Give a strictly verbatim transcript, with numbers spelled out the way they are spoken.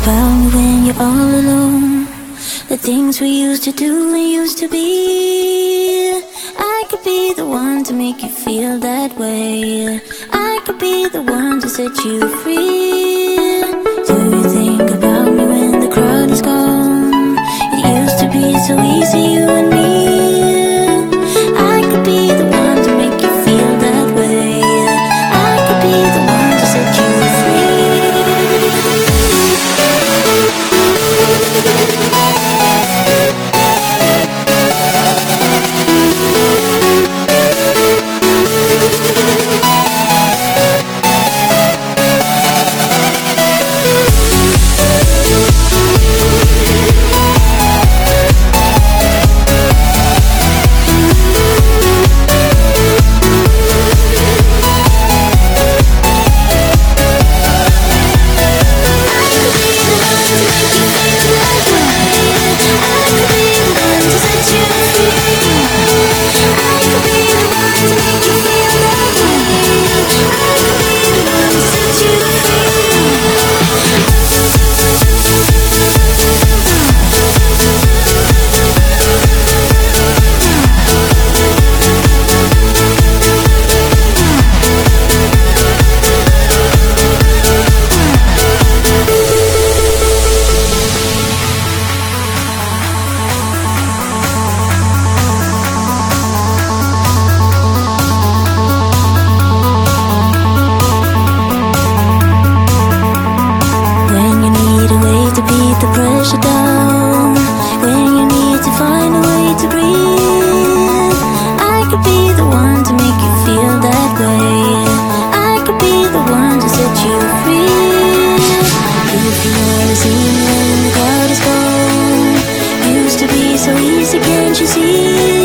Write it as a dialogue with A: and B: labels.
A: about me when you're all alone. The things we used to do and used to be. I could be the one to make you feel that way. I could be the one to set you free. Do you think about me when the crowd is gone? It used to be so easy, you and me. I could be the one to make you feel that way. I could be the one to set you free. The pressure down, when you need to find a way to breathe. I could be the one to make you feel that way. I could be the one to set you free. If you wanna see me when the crowd is gone, used to be so easy, can't you see?